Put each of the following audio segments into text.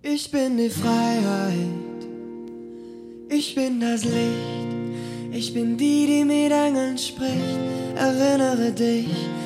Ich bin die Freiheit, ich bin das Licht, ich bin die mit Engeln spricht. Erinnere dich,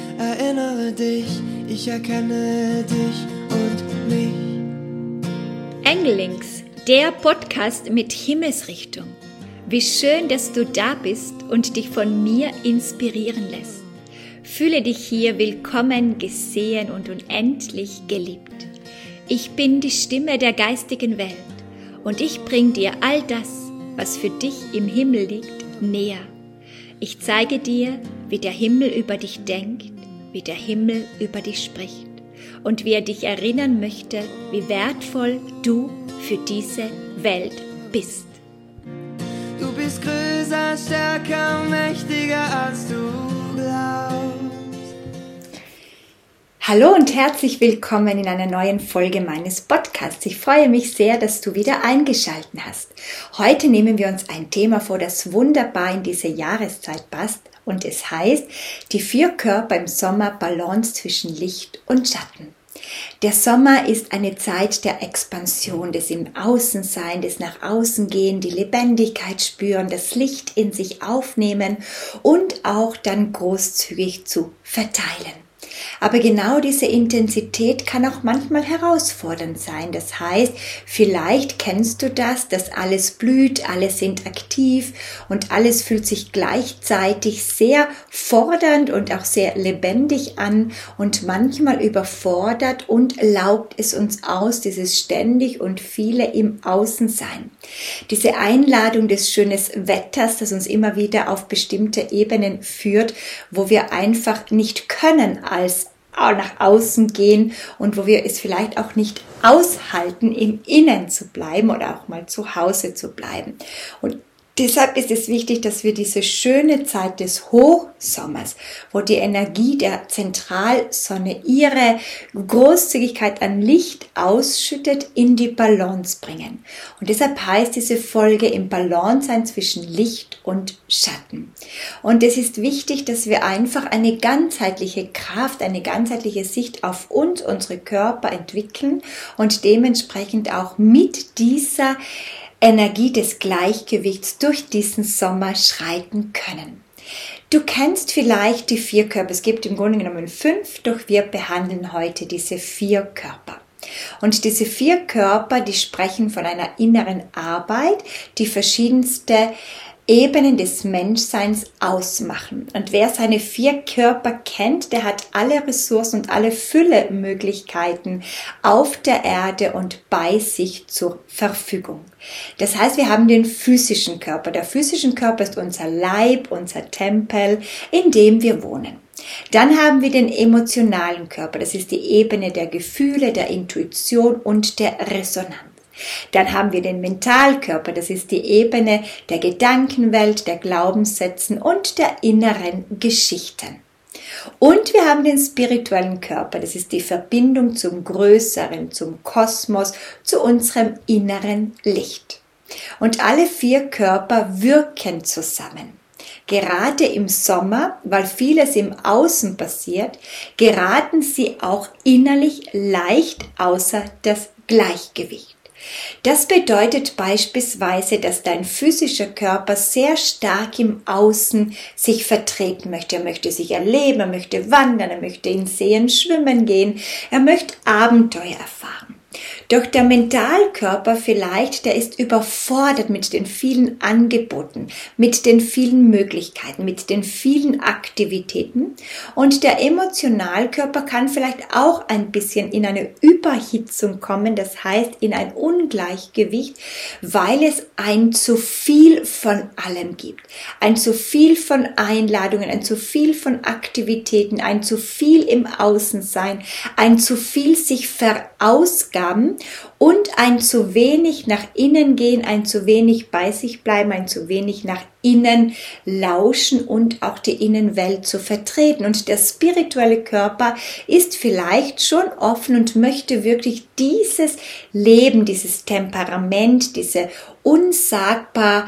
ich erkenne dich und mich. Engellinks, der Podcast mit Himmelsrichtung. Wie schön, dass du da bist und dich von mir inspirieren lässt. Fühle dich hier willkommen, gesehen und unendlich geliebt. Ich bin die Stimme der geistigen Welt und ich bring dir all das, was für dich im Himmel liegt, näher. Ich zeige dir, wie der Himmel über dich denkt, wie der Himmel über dich spricht und wie er dich erinnern möchte, wie wertvoll du für diese Welt bist. Du bist größer, stärker, mächtiger als du glaubst. Hallo und herzlich willkommen in einer neuen Folge meines Podcasts. Ich freue mich sehr, dass du wieder eingeschaltet hast. Heute nehmen wir uns ein Thema vor, das wunderbar in diese Jahreszeit passt und es heißt, die 4 Körper im Sommer, Balance zwischen Licht und Schatten. Der Sommer ist eine Zeit der Expansion, des im Außensein, des nach außen gehen, die Lebendigkeit spüren, das Licht in sich aufnehmen und auch dann großzügig zu verteilen. Aber genau diese Intensität kann auch manchmal herausfordernd sein. Das heißt, vielleicht kennst du das, dass alles blüht, alle sind aktiv und alles fühlt sich gleichzeitig sehr fordernd und auch sehr lebendig an und manchmal überfordert und laugt es uns aus, dieses ständig und viele im Außensein. Diese Einladung des schönen Wetters, das uns immer wieder auf bestimmte Ebenen führt, wo wir einfach nicht können als nach außen gehen und wo wir es vielleicht auch nicht aushalten, im Innen zu bleiben oder auch mal zu Hause zu bleiben. Und deshalb ist es wichtig, dass wir diese schöne Zeit des Hochsommers, wo die Energie der Zentralsonne ihre Großzügigkeit an Licht ausschüttet, in die Balance bringen. Und deshalb heißt diese Folge im Balance sein zwischen Licht und Schatten. Und es ist wichtig, dass wir einfach eine ganzheitliche Kraft, eine ganzheitliche Sicht auf uns, unsere Körper entwickeln und dementsprechend auch mit dieser Energie des Gleichgewichts durch diesen Sommer schreiten können. Du kennst vielleicht die 4 Körper. Es gibt im Grunde genommen 5, doch wir behandeln heute diese 4 Körper. Und diese 4 Körper, die sprechen von einer inneren Arbeit, die verschiedenste Ebenen des Menschseins ausmachen. Und wer seine 4 Körper kennt, der hat alle Ressourcen und alle Füllemöglichkeiten auf der Erde und bei sich zur Verfügung. Das heißt, wir haben den physischen Körper. Der physische Körper ist unser Leib, unser Tempel, in dem wir wohnen. Dann haben wir den emotionalen Körper. Das ist die Ebene der Gefühle, der Intuition und der Resonanz. Dann haben wir den Mentalkörper, das ist die Ebene der Gedankenwelt, der Glaubenssätzen und der inneren Geschichten. Und wir haben den spirituellen Körper, das ist die Verbindung zum Größeren, zum Kosmos, zu unserem inneren Licht. Und alle 4 Körper wirken zusammen. Gerade im Sommer, weil vieles im Außen passiert, geraten sie auch innerlich leicht außer das Gleichgewicht. Das bedeutet beispielsweise, dass dein physischer Körper sehr stark im Außen sich vertreten möchte. Er möchte sich erleben, er möchte wandern, er möchte in Seen schwimmen gehen, er möchte Abenteuer erfahren. Doch der Mentalkörper vielleicht, der ist überfordert mit den vielen Angeboten, mit den vielen Möglichkeiten, mit den vielen Aktivitäten. Und der Emotionalkörper kann vielleicht auch ein bisschen in eine Überhitzung kommen, das heißt in ein Ungleichgewicht, weil es ein zu viel von allem gibt. Ein zu viel von Einladungen, ein zu viel von Aktivitäten, ein zu viel im Außensein, ein zu viel sich verausgaben und ein zu wenig nach innen gehen, ein zu wenig bei sich bleiben, ein zu wenig nach innen lauschen und auch die Innenwelt zu vertreten. Und der spirituelle Körper ist vielleicht schon offen und möchte wirklich dieses Leben, dieses Temperament, diese unsagbar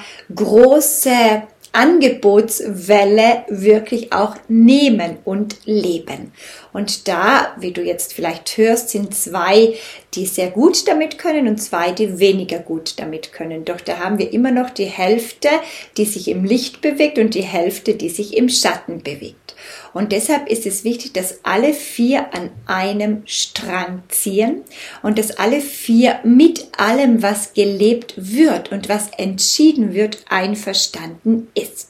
große Angebotswelle wirklich auch nehmen und leben. Und da, wie du jetzt vielleicht hörst, sind 2, die sehr gut damit können und 2, die weniger gut damit können. Doch da haben wir immer noch die Hälfte, die sich im Licht bewegt und die Hälfte, die sich im Schatten bewegt. Und deshalb ist es wichtig, dass alle 4 an einem Strang ziehen und dass alle 4 mit allem, was gelebt wird und was entschieden wird, einverstanden ist.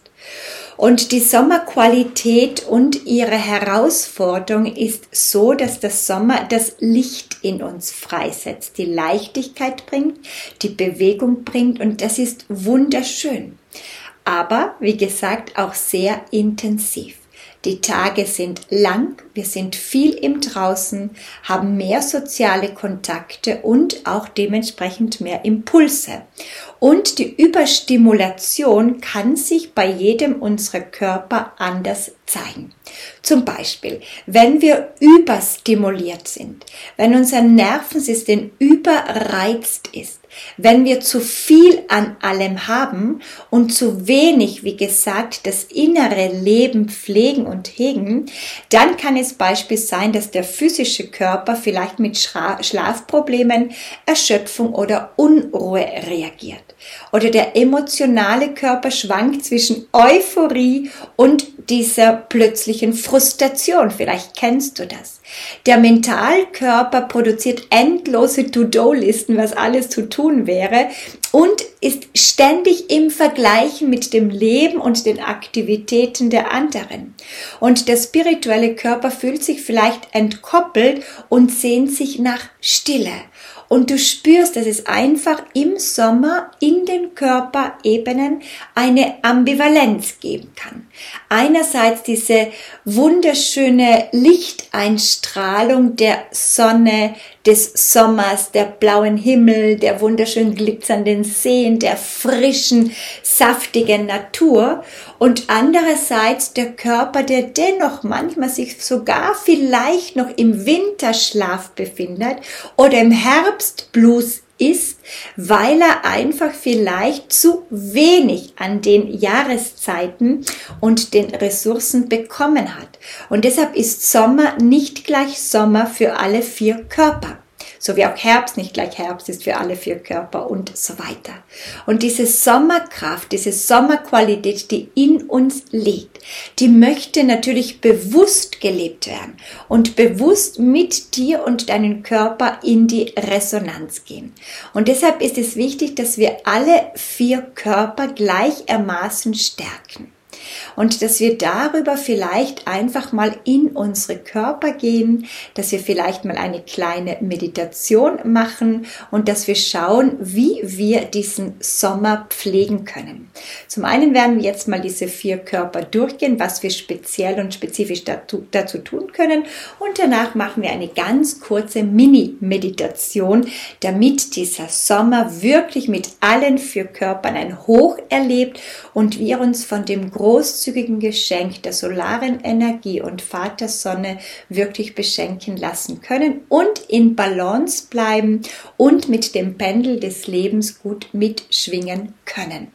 Und die Sommerqualität und ihre Herausforderung ist so, dass der Sommer das Licht in uns freisetzt, die Leichtigkeit bringt, die Bewegung bringt und das ist wunderschön. Aber, wie gesagt, auch sehr intensiv. Die Tage sind lang, wir sind viel im Draußen, haben mehr soziale Kontakte und auch dementsprechend mehr Impulse. Und die Überstimulation kann sich bei jedem unserer Körper anders zeigen. Zum Beispiel, wenn wir überstimuliert sind, wenn unser Nervensystem überreizt ist, wenn wir zu viel an allem haben und zu wenig, wie gesagt, das innere Leben pflegen und hegen, dann kann es beispielsweise sein, dass der physische Körper vielleicht mit Schlafproblemen, Erschöpfung oder Unruhe reagiert. Oder der emotionale Körper schwankt zwischen Euphorie und dieser plötzlichen Frustration. Vielleicht kennst du das. Der Mentalkörper produziert endlose To-Do-Listen, was alles zu tun wäre und ist ständig im Vergleichen mit dem Leben und den Aktivitäten der anderen. Und der spirituelle Körper fühlt sich vielleicht entkoppelt und sehnt sich nach Stille. Und du spürst, dass es einfach im Sommer in den Körperebenen eine Ambivalenz geben kann. Einerseits diese wunderschöne Lichteinstrahlung der Sonne, des Sommers, der blauen Himmel, der wunderschön glitzernden Seen, der frischen, saftigen Natur und andererseits der Körper, der dennoch manchmal sich sogar vielleicht noch im Winterschlaf befindet oder im Herbstblues ist, weil er einfach vielleicht zu wenig an den Jahreszeiten und den Ressourcen bekommen hat. Und deshalb ist Sommer nicht gleich Sommer für alle 4 Körper. So wie auch Herbst nicht gleich Herbst ist für alle 4 Körper und so weiter. Und diese Sommerkraft, diese Sommerqualität, die in uns liegt, die möchte natürlich bewusst gelebt werden und bewusst mit dir und deinem Körper in die Resonanz gehen. Und deshalb ist es wichtig, dass wir alle 4 Körper gleichermaßen stärken. Und dass wir darüber vielleicht einfach mal in unsere Körper gehen, dass wir vielleicht mal eine kleine Meditation machen und dass wir schauen, wie wir diesen Sommer pflegen können. Zum einen werden wir jetzt mal diese 4 Körper durchgehen, was wir speziell und spezifisch dazu tun können und danach machen wir eine ganz kurze Mini-Meditation, damit dieser Sommer wirklich mit allen 4 Körpern ein Hoch erlebt und wir uns von dem großzügigen Geschenk der solaren Energie und Vatersonne wirklich beschenken lassen können und in Balance bleiben und mit dem Pendel des Lebens gut mitschwingen können.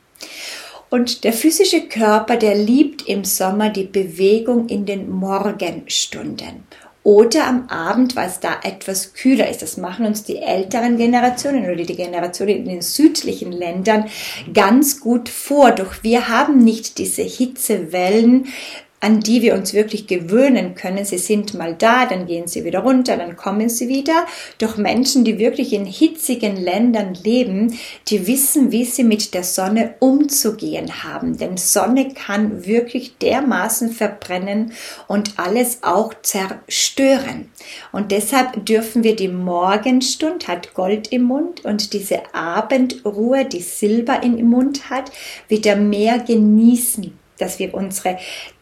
Und der physische Körper, der liebt im Sommer die Bewegung in den Morgenstunden. Oder am Abend, weil es da etwas kühler ist. Das machen uns die älteren Generationen oder die Generationen in den südlichen Ländern ganz gut vor. Doch wir haben nicht diese Hitzewellen, an die wir uns wirklich gewöhnen können. Sie sind mal da, dann gehen sie wieder runter, dann kommen sie wieder. Doch Menschen, die wirklich in hitzigen Ländern leben, die wissen, wie sie mit der Sonne umzugehen haben. Denn Sonne kann wirklich dermaßen verbrennen und alles auch zerstören. Und deshalb dürfen wir die Morgenstund, hat Gold im Mund, und diese Abendruhe, die Silber im Mund hat, wieder mehr genießen. Dass wir unsere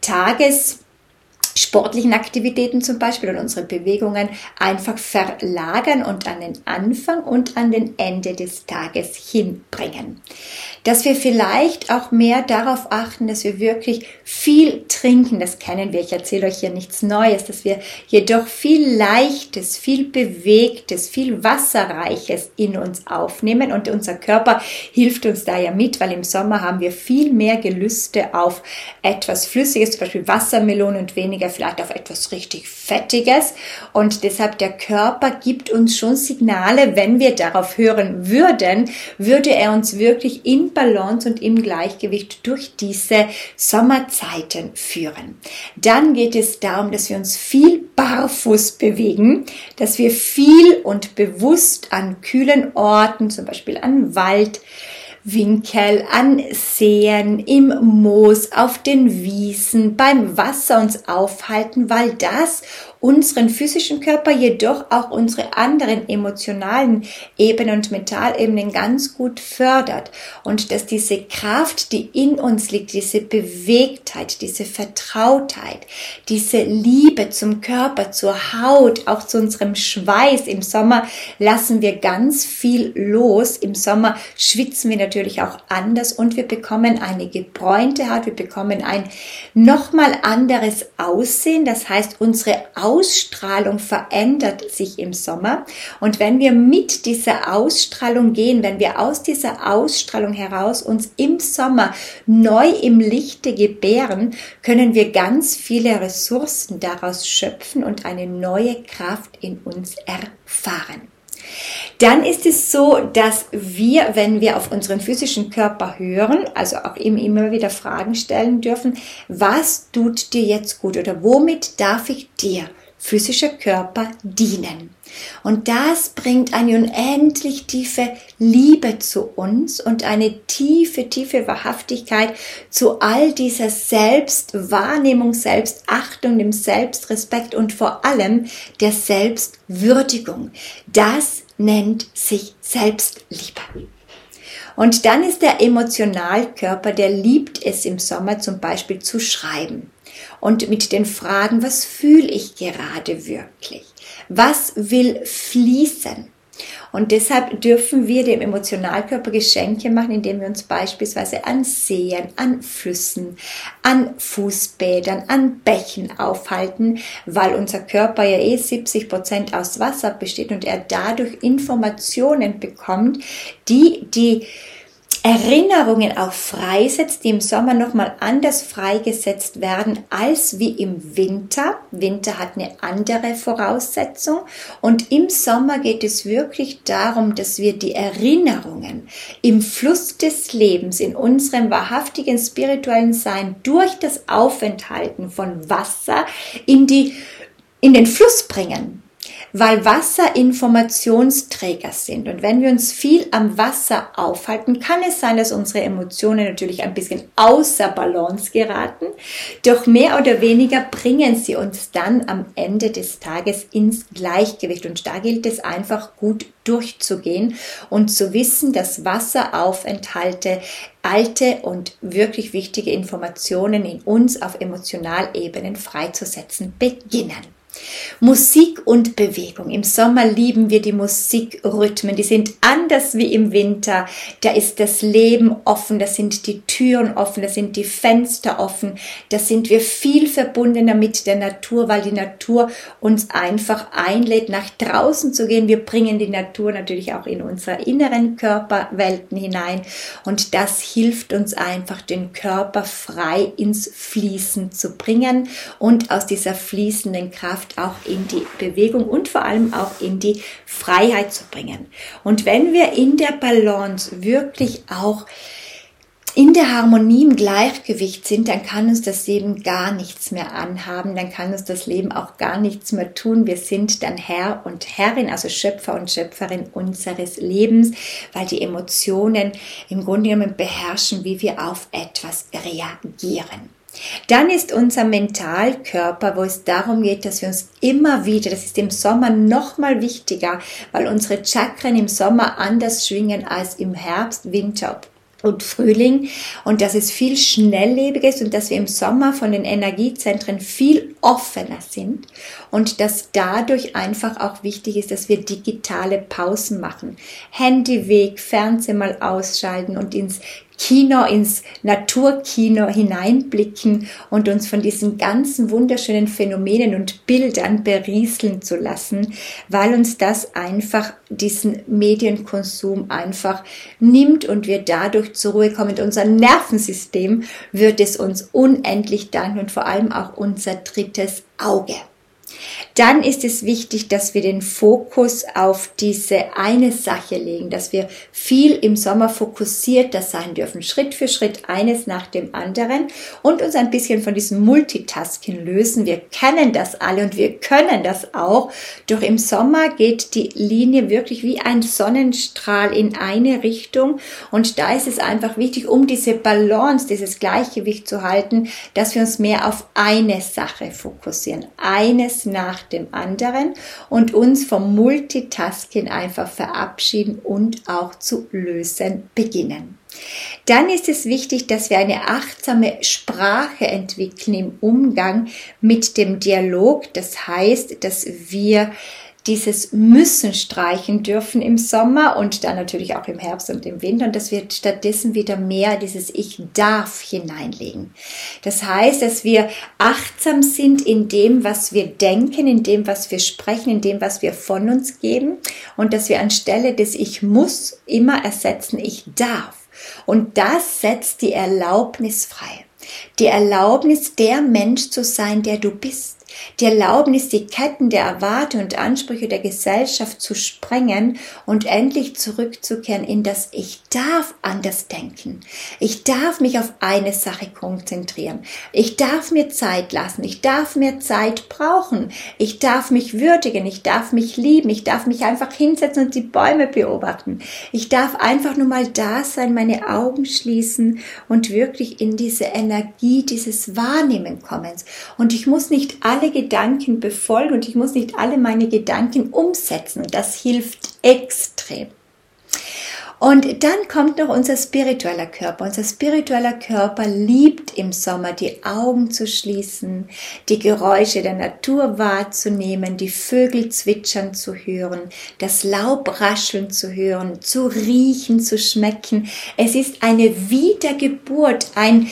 tagessportlichen Aktivitäten zum Beispiel und unsere Bewegungen einfach verlagern und an den Anfang und an den Ende des Tages hinbringen. Dass wir vielleicht auch mehr darauf achten, dass wir wirklich viel trinken, das kennen wir, ich erzähle euch hier nichts Neues, dass wir jedoch viel Leichtes, viel Bewegtes, viel Wasserreiches in uns aufnehmen und unser Körper hilft uns da ja mit, weil im Sommer haben wir viel mehr Gelüste auf etwas Flüssiges, zum Beispiel Wassermelone und weniger vielleicht auf etwas richtig Fettiges. Und deshalb der Körper gibt uns schon Signale, wenn wir darauf hören würden, würde er uns wirklich in Balance und im Gleichgewicht durch diese Sommerzeiten führen. Dann geht es darum, dass wir uns viel barfuß bewegen, dass wir viel und bewusst an kühlen Orten, zum Beispiel an Waldwinkel, an Seen, im Moos, auf den Wiesen, beim Wasser uns aufhalten, weil das unseren physischen Körper, jedoch auch unsere anderen emotionalen Ebenen und Mentalebenen ganz gut fördert und dass diese Kraft, die in uns liegt, diese Bewegtheit, diese Vertrautheit, diese Liebe zum Körper, zur Haut, auch zu unserem Schweiß. Im Sommer lassen wir ganz viel los. Im Sommer schwitzen wir natürlich auch anders und wir bekommen eine gebräunte Haut, wir bekommen ein nochmal anderes Aussehen. Das heißt, unsere Ausstrahlung verändert sich im Sommer und wenn wir mit dieser Ausstrahlung gehen, wenn wir aus dieser Ausstrahlung heraus uns im Sommer neu im Lichte gebären, können wir ganz viele Ressourcen daraus schöpfen und eine neue Kraft in uns erfahren. Dann ist es so, dass wir, wenn wir auf unseren physischen Körper hören, also auch ihm immer wieder Fragen stellen dürfen, was tut dir jetzt gut oder womit darf ich dir, physischer Körper, dienen? Und das bringt eine unendlich tiefe Liebe zu uns und eine tiefe, tiefe Wahrhaftigkeit zu all dieser Selbstwahrnehmung, Selbstachtung, dem Selbstrespekt und vor allem der Selbstwürdigung. Das nennt sich Selbstliebe. Und dann ist der Emotionalkörper, der liebt es im Sommer zum Beispiel zu schreiben. Und mit den Fragen, was fühle ich gerade wirklich? Was will fließen? Und deshalb dürfen wir dem Emotionalkörper Geschenke machen, indem wir uns beispielsweise an Seen, an Flüssen, an Fußbädern, an Bächen aufhalten, weil unser Körper ja 70% aus Wasser besteht und er dadurch Informationen bekommt, die Erinnerungen auch freisetzt, die im Sommer nochmal anders freigesetzt werden als wie im Winter. Winter hat eine andere Voraussetzung und im Sommer geht es wirklich darum, dass wir die Erinnerungen im Fluss des Lebens, in unserem wahrhaftigen spirituellen Sein durch das Aufenthalten von Wasser in den Fluss bringen. Weil Wasser Informationsträger sind. Und wenn wir uns viel am Wasser aufhalten, kann es sein, dass unsere Emotionen natürlich ein bisschen außer Balance geraten. Doch mehr oder weniger bringen sie uns dann am Ende des Tages ins Gleichgewicht. Und da gilt es einfach gut durchzugehen und zu wissen, dass Wasseraufenthalte alte und wirklich wichtige Informationen in uns auf Emotionalebenen freizusetzen beginnen. Musik und Bewegung. Im Sommer lieben wir die Musikrhythmen. Die sind anders wie im Winter. Da ist das Leben offen, da sind die Türen offen, da sind die Fenster offen. Da sind wir viel verbundener mit der Natur, weil die Natur uns einfach einlädt, nach draußen zu gehen. Wir bringen die Natur natürlich auch in unsere inneren Körperwelten hinein. Und das hilft uns einfach, den Körper frei ins Fließen zu bringen und aus dieser fließenden Kraft auch in die Bewegung und vor allem auch in die Freiheit zu bringen. Und wenn wir in der Balance wirklich auch in der Harmonie, im Gleichgewicht sind, dann kann uns das Leben gar nichts mehr anhaben, dann kann uns das Leben auch gar nichts mehr tun. Wir sind dann Herr und Herrin, also Schöpfer und Schöpferin unseres Lebens, weil die Emotionen im Grunde genommen beherrschen, wie wir auf etwas reagieren. Dann ist unser Mentalkörper, wo es darum geht, dass wir uns immer wieder, das ist im Sommer noch mal wichtiger, weil unsere Chakren im Sommer anders schwingen als im Herbst, Winter und Frühling und dass es viel schnelllebiger ist und dass wir im Sommer von den Energiezentren viel offener sind und dass dadurch einfach auch wichtig ist, dass wir digitale Pausen machen. Handy weg, Fernsehen mal ausschalten und ins Kino, ins Naturkino hineinblicken und uns von diesen ganzen wunderschönen Phänomenen und Bildern berieseln zu lassen, weil uns das einfach diesen Medienkonsum einfach nimmt und wir dadurch zur Ruhe kommen. Unser Nervensystem wird es uns unendlich danken und vor allem auch unser drittes Auge. Dann ist es wichtig, dass wir den Fokus auf diese eine Sache legen, dass wir viel im Sommer fokussierter sein dürfen, Schritt für Schritt eines nach dem anderen und uns ein bisschen von diesem Multitasking lösen. Wir kennen das alle und wir können das auch, doch im Sommer geht die Linie wirklich wie ein Sonnenstrahl in eine Richtung und da ist es einfach wichtig, um diese Balance, dieses Gleichgewicht zu halten, dass wir uns mehr auf eine Sache fokussieren, eines nach dem anderen und uns vom Multitasking einfach verabschieden und auch zu lösen beginnen. Dann ist es wichtig, dass wir eine achtsame Sprache entwickeln im Umgang mit dem Dialog. Das heißt, dass wir dieses Müssen streichen dürfen im Sommer und dann natürlich auch im Herbst und im Winter und dass wir stattdessen wieder mehr dieses Ich darf hineinlegen. Das heißt, dass wir achtsam sind in dem, was wir denken, in dem, was wir sprechen, in dem, was wir von uns geben und dass wir anstelle des Ich muss immer ersetzen Ich darf. Und das setzt die Erlaubnis frei. Die Erlaubnis, der Mensch zu sein, der du bist. Die Erlaubnis, die Ketten der Erwartungen und Ansprüche der Gesellschaft zu sprengen und endlich zurückzukehren in das Ich darf anders denken. Ich darf mich auf eine Sache konzentrieren. Ich darf mir Zeit lassen. Ich darf mir Zeit brauchen. Ich darf mich würdigen. Ich darf mich lieben. Ich darf mich einfach hinsetzen und die Bäume beobachten. Ich darf einfach nur mal da sein, meine Augen schließen und wirklich in diese Energie dieses Wahrnehmen kommen. Und ich muss nicht alle Gedanken befolgen und ich muss nicht alle meine Gedanken umsetzen. Das hilft extrem. Und dann kommt noch unser spiritueller Körper. Unser spiritueller Körper liebt im Sommer, die Augen zu schließen, die Geräusche der Natur wahrzunehmen, die Vögel zwitschern zu hören, das Laub rascheln zu hören, zu riechen, zu schmecken. Es ist eine Wiedergeburt, ein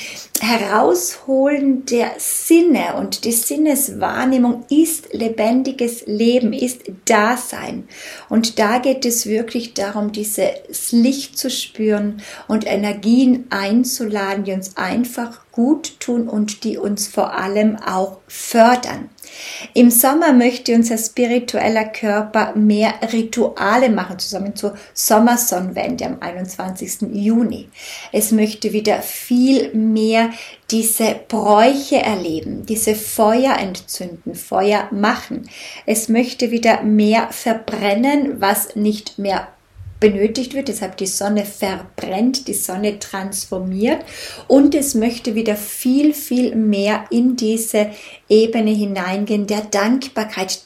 Herausholen der Sinne und die Sinneswahrnehmung ist lebendiges Leben, ist Dasein. Und da geht es wirklich darum, dieses Licht zu spüren und Energien einzuladen, die uns einfach gut tun und die uns vor allem auch fördern. Im Sommer möchte unser spiritueller Körper mehr Rituale machen, zusammen zur Sommersonnenwende am 21. Juni. Es möchte wieder viel mehr diese Bräuche erleben, diese Feuer entzünden, Feuer machen. Es möchte wieder mehr verbrennen, was nicht mehr benötigt wird, deshalb die Sonne verbrennt, die Sonne transformiert und es möchte wieder viel, viel mehr in diese Ebene hineingehen, der Dankbarkeit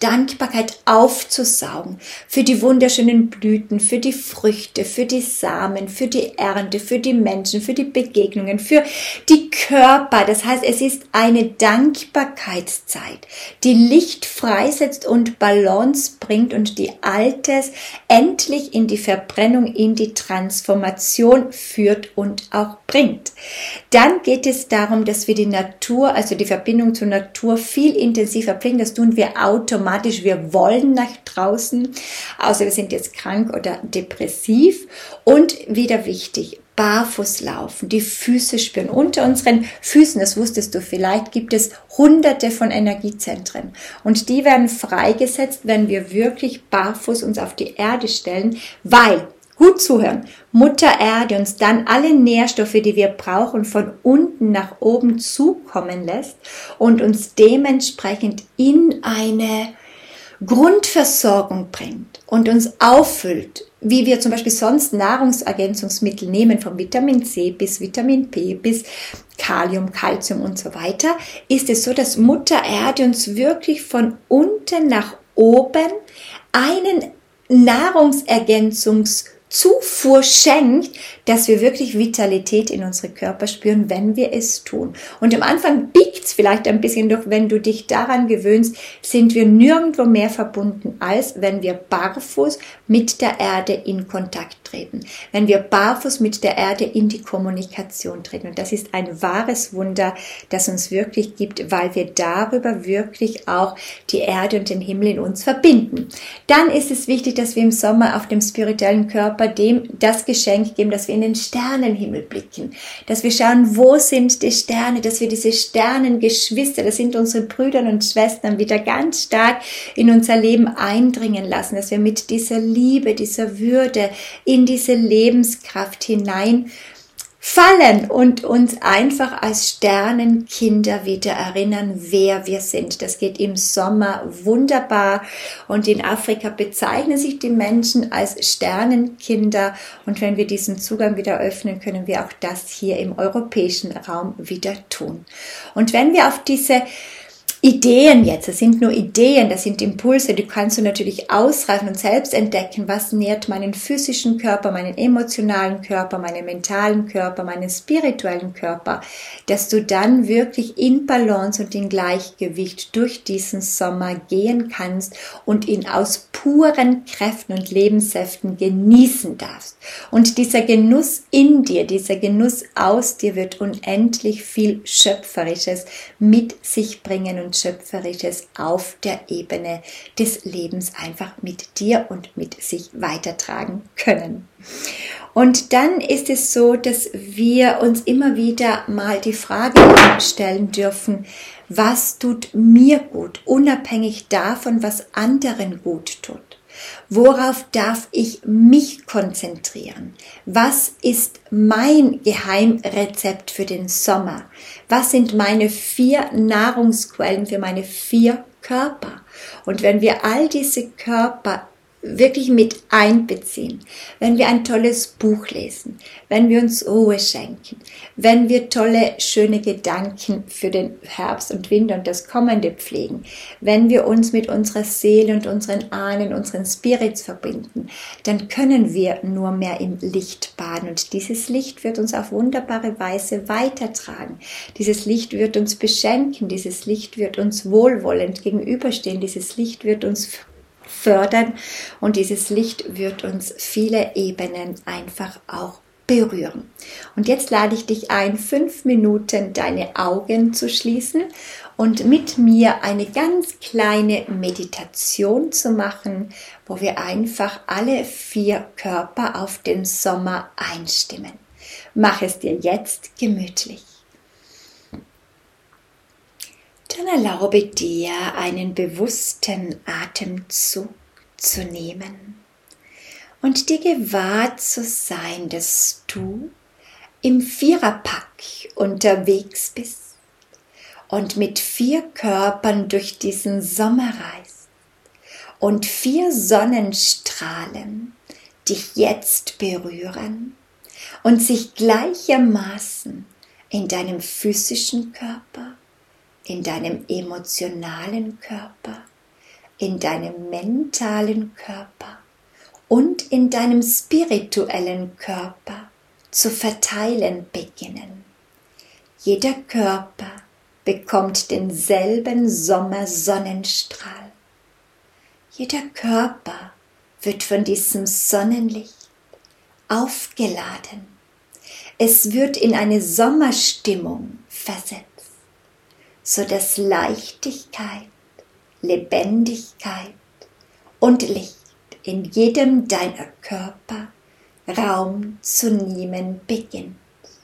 aufzusaugen für die wunderschönen Blüten, für die Früchte, für die Samen, für die Ernte, für die Menschen, für die Begegnungen, für die Körper. Das heißt, es ist eine Dankbarkeitszeit, die Licht freisetzt und Balance bringt und die Altes endlich in die Verbrennung, in die Transformation führt und auch bringt. Dann geht es darum, dass wir die Natur, also die Verbindung zur Natur viel intensiver pflegen. Das tun wir automatisch. Wir wollen nach draußen, außer wir sind jetzt krank oder depressiv. Und wieder wichtig, barfuß laufen, die Füße spüren. Unter unseren Füßen, das wusstest du vielleicht, gibt es hunderte von Energiezentren. Und die werden freigesetzt, wenn wir wirklich barfuß uns auf die Erde stellen, weil, gut zuhören, Mutter Erde uns dann alle Nährstoffe, die wir brauchen, von unten nach oben zukommen lässt und uns dementsprechend in eine Grundversorgung bringt und uns auffüllt, wie wir zum Beispiel sonst Nahrungsergänzungsmittel nehmen, von Vitamin C bis Vitamin P bis Kalium, Calcium und so weiter, ist es so, dass Mutter Erde uns wirklich von unten nach oben einen Nahrungsergänzungszufuhr schenkt, dass wir wirklich Vitalität in unsere Körper spüren, wenn wir es tun. Und am Anfang biegt es vielleicht ein bisschen, doch wenn du dich daran gewöhnst, sind wir nirgendwo mehr verbunden, als wenn wir barfuß mit der Erde in Kontakt treten. treten, wenn wir barfuß mit der Erde in die Kommunikation treten. Und das ist ein wahres Wunder, das uns wirklich gibt, weil wir darüber wirklich auch die Erde und den Himmel in uns verbinden. Dann ist es wichtig, dass wir im Sommer auf dem spirituellen Körper dem das Geschenk geben, dass wir in den Sternenhimmel blicken, dass wir schauen, wo sind die Sterne, dass wir diese Sternengeschwister, das sind unsere Brüder und Schwestern, wieder ganz stark in unser Leben eindringen lassen, dass wir mit dieser Liebe, dieser Würde in diese Lebenskraft hineinfallen und uns einfach als Sternenkinder wieder erinnern, wer wir sind. Das geht im Sommer wunderbar und in Afrika bezeichnen sich die Menschen als Sternenkinder und wenn wir diesen Zugang wieder öffnen, können wir auch das hier im europäischen Raum wieder tun. Und wenn wir auf diese Ideen jetzt, das sind nur Ideen, das sind Impulse, die kannst du natürlich ausreifen und selbst entdecken, was nährt meinen physischen Körper, meinen emotionalen Körper, meinen mentalen Körper, meinen spirituellen Körper, dass du dann wirklich in Balance und in Gleichgewicht durch diesen Sommer gehen kannst und ihn aus puren Kräften und Lebenssäften genießen darfst. Und dieser Genuss in dir, dieser Genuss aus dir wird unendlich viel Schöpferisches mit sich bringen und Schöpferisches auf der Ebene des Lebens einfach mit dir und mit sich weitertragen können. Und dann ist es so, dass wir uns immer wieder mal die Frage stellen dürfen, was tut mir gut, unabhängig davon, was anderen gut tut. Worauf darf ich mich konzentrieren? Was ist mein Geheimrezept für den Sommer? Was sind meine 4 Nahrungsquellen für meine 4 Körper? Und wenn wir all diese Körper wirklich mit einbeziehen, wenn wir ein tolles Buch lesen, wenn wir uns Ruhe schenken, wenn wir tolle, schöne Gedanken für den Herbst und Winter und das Kommende pflegen, wenn wir uns mit unserer Seele und unseren Ahnen, unseren Spirits verbinden, dann können wir nur mehr im Licht baden und dieses Licht wird uns auf wunderbare Weise weitertragen. Dieses Licht wird uns beschenken, dieses Licht wird uns wohlwollend gegenüberstehen, dieses Licht wird uns fördern und dieses Licht wird uns viele Ebenen einfach auch berühren. Und jetzt lade ich dich ein, 5 Minuten deine Augen zu schließen und mit mir eine ganz kleine Meditation zu machen, wo wir einfach alle 4 Körper auf den Sommer einstimmen. Mach es dir jetzt gemütlich. Dann erlaube dir, einen bewussten Atemzug zu nehmen und dir gewahr zu sein, dass du im 4er-Pack unterwegs bist und mit 4 Körpern durch diesen Sommer reist und 4 Sonnenstrahlen dich jetzt berühren und sich gleichermaßen in deinem physischen Körper, in deinem emotionalen Körper, in deinem mentalen Körper und in deinem spirituellen Körper zu verteilen beginnen. Jeder Körper bekommt denselben Sommersonnenstrahl. Jeder Körper wird von diesem Sonnenlicht aufgeladen. Es wird in eine Sommerstimmung versetzt, sodass Leichtigkeit, Lebendigkeit und Licht in jedem deiner Körper Raum zu nehmen beginnt.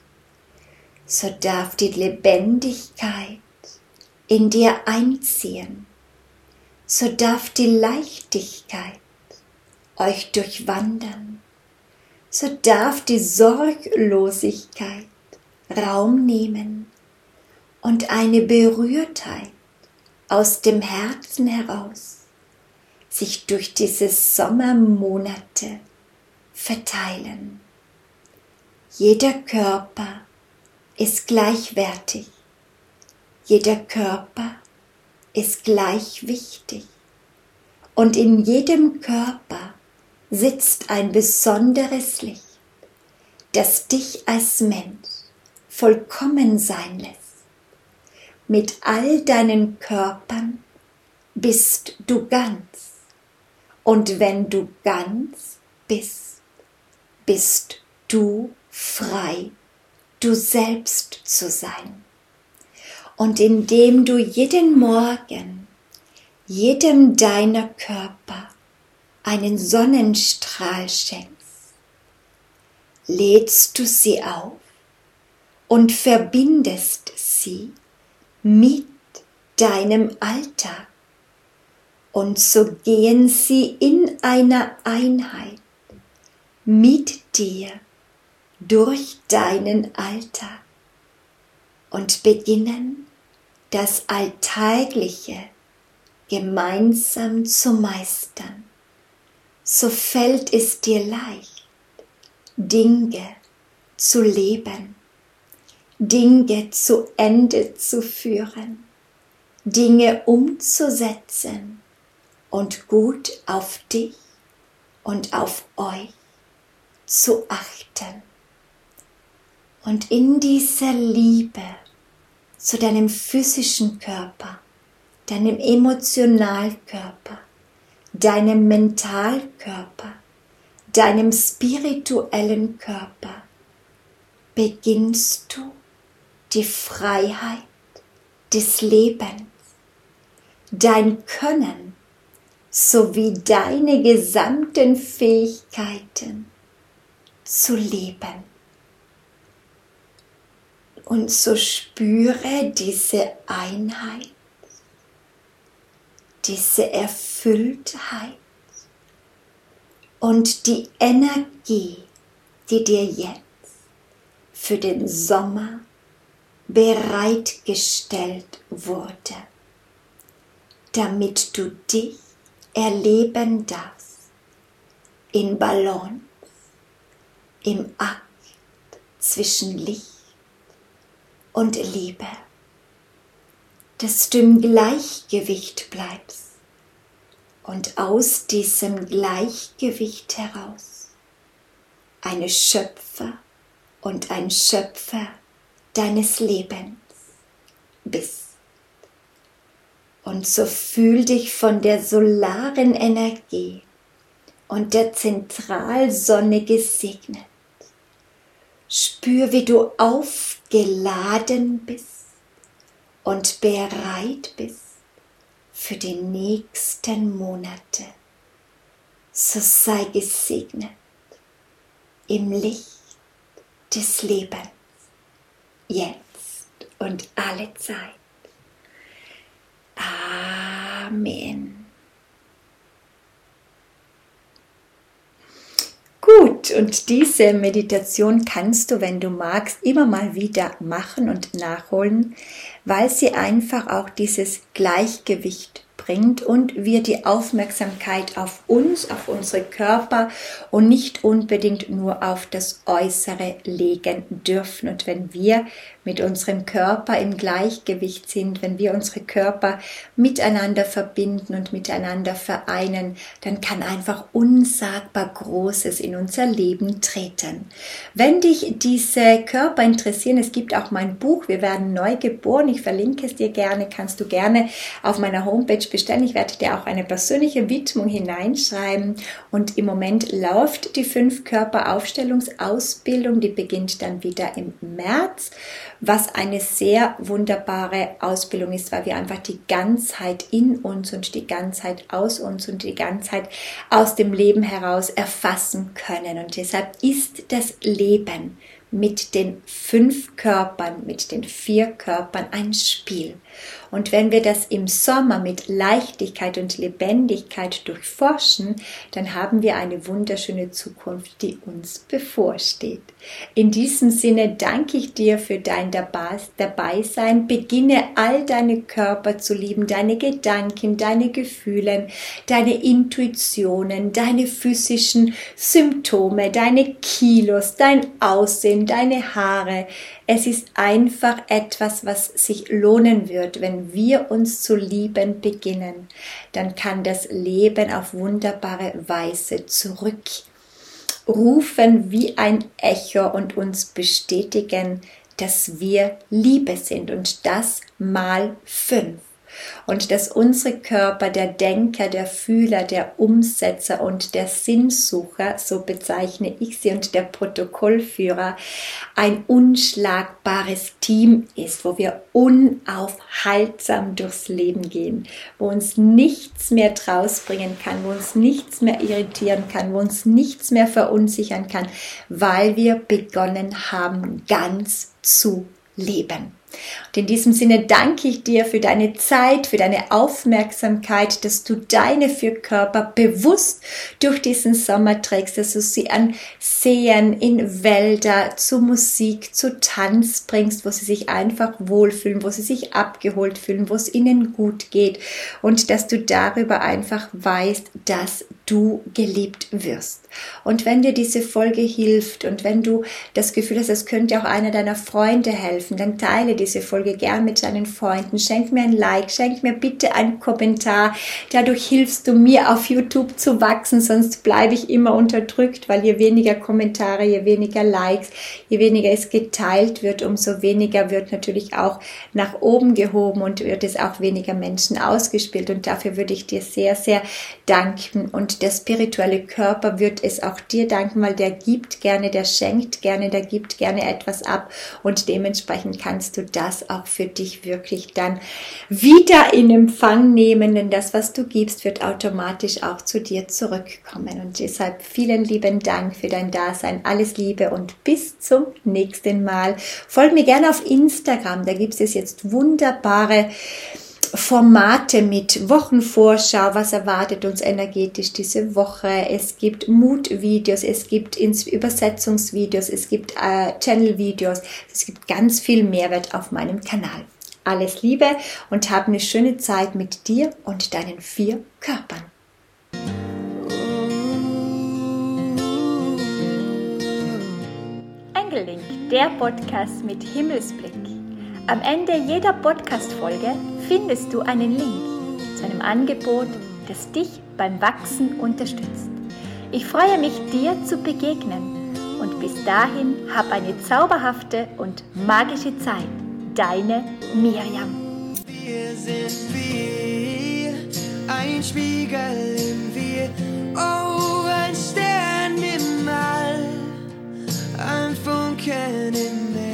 So darf die Lebendigkeit in dir einziehen, so darf die Leichtigkeit euch durchwandern, so darf die Sorglosigkeit Raum nehmen und eine Berührtheit aus dem Herzen heraus sich durch diese Sommermonate verteilen. Jeder Körper ist gleichwertig. Jeder Körper ist gleich wichtig. Und in jedem Körper sitzt ein besonderes Licht, das dich als Mensch vollkommen sein lässt. Mit all deinen Körpern bist du ganz. Und wenn du ganz bist, bist du frei, du selbst zu sein. Und indem du jeden Morgen, jedem deiner Körper einen Sonnenstrahl schenkst, lädst du sie auf und verbindest sie mit deinem Alltag. Und so gehen sie in einer Einheit mit dir durch deinen Alltag und beginnen das Alltägliche gemeinsam zu meistern. So fällt es dir leicht, Dinge zu leben, Dinge zu Ende zu führen, Dinge umzusetzen und gut auf dich und auf euch zu achten. Und in dieser Liebe zu deinem physischen Körper, deinem Emotionalkörper, deinem Mentalkörper, deinem spirituellen Körper, beginnst du die Freiheit des Lebens, dein Können sowie deine gesamten Fähigkeiten zu leben. Und so spüre diese Einheit, diese Erfülltheit und die Energie, die dir jetzt für den Sommer bereitgestellt wurde, damit du dich erleben darfst in Balance, im Akt zwischen Licht und Liebe, dass du im Gleichgewicht bleibst und aus diesem Gleichgewicht heraus eine Schöpfer und ein Schöpfer deines Lebens bist. Und so fühl dich von der solaren Energie und der Zentralsonne gesegnet. Spür, wie du aufgeladen bist und bereit bist für die nächsten Monate. So sei gesegnet im Licht des Lebens, jetzt und alle Zeit. Amen. Gut, und diese Meditation kannst du, wenn du magst, immer mal wieder machen und nachholen, weil sie einfach auch dieses Gleichgewicht bringt und wir die Aufmerksamkeit auf uns, auf unsere Körper und nicht unbedingt nur auf das Äußere legen dürfen. Und wenn wir mit unserem Körper im Gleichgewicht sind, wenn wir unsere Körper miteinander verbinden und miteinander vereinen, dann kann einfach unsagbar Großes in unser Leben treten. Wenn dich diese Körper interessieren, es gibt auch mein Buch, Wir werden neu geboren, ich verlinke es dir gerne, kannst du gerne auf meiner Homepage bestellen. Ich werde dir auch eine persönliche Widmung hineinschreiben und im Moment läuft die 5-Körper-Aufstellungsausbildung, die beginnt dann wieder im März, was eine sehr wunderbare Ausbildung ist, weil wir einfach die Ganzheit in uns und die Ganzheit aus uns und die Ganzheit aus dem Leben heraus erfassen können. Und deshalb ist das Leben mit den 5 Körpern, mit den 4 Körpern ein Spiel. Und wenn wir das im Sommer mit Leichtigkeit und Lebendigkeit durchforschen, dann haben wir eine wunderschöne Zukunft, die uns bevorsteht. In diesem Sinne danke ich dir für dein Dabeisein. Beginne all deine Körper zu lieben, deine Gedanken, deine Gefühle, deine Intuitionen, deine physischen Symptome, deine Kilos, dein Aussehen, deine Haare. Es ist einfach etwas, was sich lohnen wird, wenn wir uns zu lieben beginnen. Dann kann das Leben auf wunderbare Weise zurückrufen wie ein Echo und uns bestätigen, dass wir Liebe sind und das mal 5. und dass unsere Körper, der Denker, der Fühler, der Umsetzer und der Sinnsucher, so bezeichne ich sie, und der Protokollführer, ein unschlagbares Team ist, wo wir unaufhaltsam durchs Leben gehen, wo uns nichts mehr draus bringen kann, wo uns nichts mehr irritieren kann, wo uns nichts mehr verunsichern kann, weil wir begonnen haben, ganz zu leben. Und in diesem Sinne danke ich dir für deine Zeit, für deine Aufmerksamkeit, dass du deine 4 Körper bewusst durch diesen Sommer trägst, dass du sie an Seen, in Wälder, zu Musik, zu Tanz bringst, wo sie sich einfach wohlfühlen, wo sie sich abgeholt fühlen, wo es ihnen gut geht und dass du darüber einfach weißt, dass du geliebt wirst. Und wenn dir diese Folge hilft und wenn du das Gefühl hast, es könnte auch einer deiner Freunde helfen, dann teile diese Folge gern mit deinen Freunden. Schenk mir ein Like, schenk mir bitte einen Kommentar. Dadurch hilfst du mir auf YouTube zu wachsen, sonst bleibe ich immer unterdrückt, weil je weniger Kommentare, je weniger Likes, je weniger es geteilt wird, umso weniger wird natürlich auch nach oben gehoben und wird es auch weniger Menschen ausgespielt. Und dafür würde ich dir sehr, sehr danken. Und der spirituelle Körper wird es auch dir danken, weil der gibt gerne, der schenkt gerne, der gibt gerne etwas ab und dementsprechend kannst du das auch für dich wirklich dann wieder in Empfang nehmen, denn das, was du gibst, wird automatisch auch zu dir zurückkommen. Und deshalb vielen lieben Dank für dein Dasein, alles Liebe und bis zum nächsten Mal. Folg mir gerne auf Instagram, da gibt es jetzt wunderbare Formate mit Wochenvorschau, was erwartet uns energetisch diese Woche. Es gibt Mutvideos, es gibt Übersetzungsvideos, es gibt Channel-Videos, es gibt ganz viel Mehrwert auf meinem Kanal. Alles Liebe und hab eine schöne Zeit mit dir und deinen 4 Körpern. Engelink, der Podcast mit Himmelsblick. Am Ende jeder Podcast-Folge findest du einen Link zu einem Angebot, das dich beim Wachsen unterstützt. Ich freue mich, dir zu begegnen und bis dahin hab eine zauberhafte und magische Zeit. Deine Miriam. Wir sind wie ein Spiegel im Wir, oh, ein Stern im All, ein Funken im Meer.